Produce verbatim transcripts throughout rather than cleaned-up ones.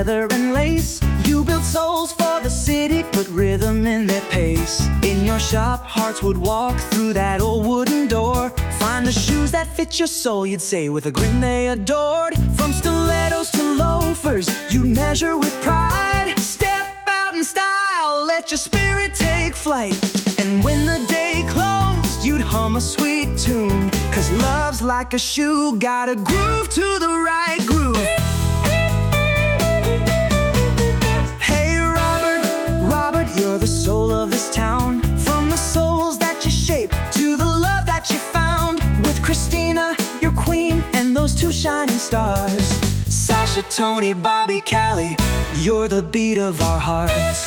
leather and lace. You built souls for the city, put rhythm in their pace. In your shop, hearts would walk through that old wooden door, find the shoes that fit your soul, you'd say with a grin they adored. From stilettos to loafers, you measure with pride. Step out in style, let your spirit take flight. And when the day closed, you'd hum a sweet tune, 'cause love's like a shoe, gotta groove to the right groove. Hey Robert, Robert, you're the soul of this town. From the souls that you shaped to the love that you found. With Christina, your queen, and those two shining stars. Sasha, Tony, Bobby, Callie, you're the beat of our hearts.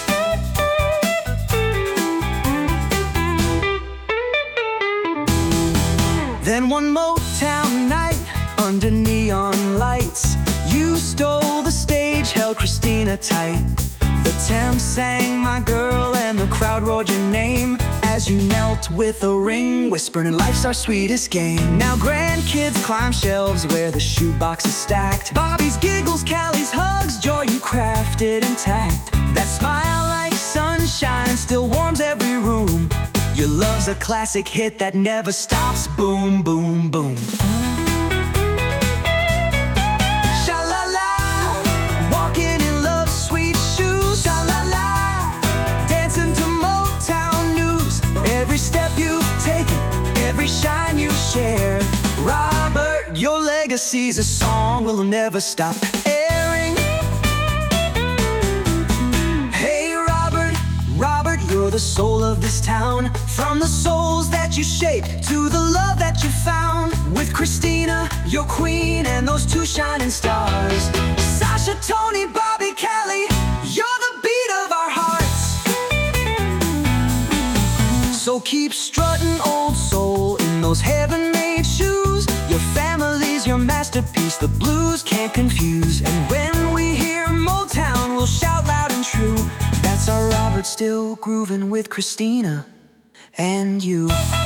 Then one Motown night, under neon lights, you stole the stage, held Christina tight. The Thames sang My Girl and the crowd roared your name, as you knelt with a ring, whispering life's our sweetest game. Now grandkids climb shelves where the shoebox is stacked. Bobby's giggles, Callie's hugs, joy you crafted intact. That smile like sunshine still warms every room. Your love's a classic hit that never stops. Boom, boom, boom. Sha-la-la, walking in love's sweet shoes. Sha-la-la, dancing to Motown news. Every step you've taken, every shine you shared. Robert, your legacy's a song we'll never stop airing. Hey Robert, Robert, you're the soul of this town. From the souls that you shaped to the love that you found. With Christina, your queen, and those two shining stars. Sasha, Tony, Bobby, Callie, you're the beat of our hearts. So keep strutting, old soul, in those heaven-made shoes. Your family's your masterpiece, the blues can't confuse. And when we hear Motown, we'll shout loud and true. That's our Robert, still grooving with Christina and you.